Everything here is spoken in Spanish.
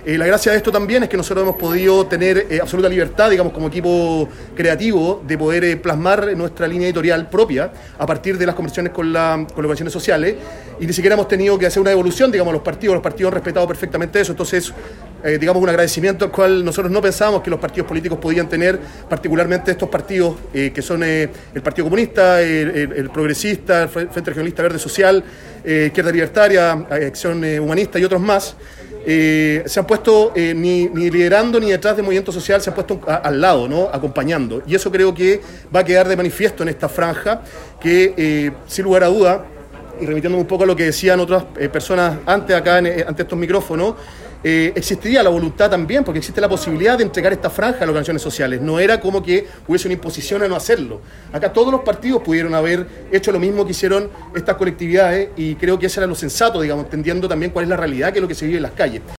La gracia de esto también es que nosotros hemos podido tener absoluta libertad, digamos, como equipo creativo, de poder plasmar nuestra línea editorial propia a partir de las conversaciones con las organizaciones sociales, y ni siquiera hemos tenido que hacer una evolución, digamos, los partidos han respetado perfectamente eso. Entonces, digamos, un agradecimiento al cual nosotros no pensábamos que los partidos políticos podían tener, particularmente estos partidos que son el Partido Comunista, el Progresista, el Frente Regionalista Verde Social, Izquierda Libertaria, Acción Humanista y otros más. Se han puesto ni liderando ni detrás del movimiento social, se han puesto al lado, ¿no? Acompañando. Y eso creo que va a quedar de manifiesto en esta franja que, sin lugar a duda, y remitiéndome un poco a lo que decían otras personas antes acá ante estos micrófonos, existiría la voluntad también, porque existe la posibilidad de entregar esta franja a las organizaciones sociales. No era como que hubiese una imposición a no hacerlo. Acá todos los partidos pudieron haber hecho lo mismo que hicieron estas colectividades, y creo que eso era lo sensato, digamos, entendiendo también cuál es la realidad, que es lo que se vive en las calles.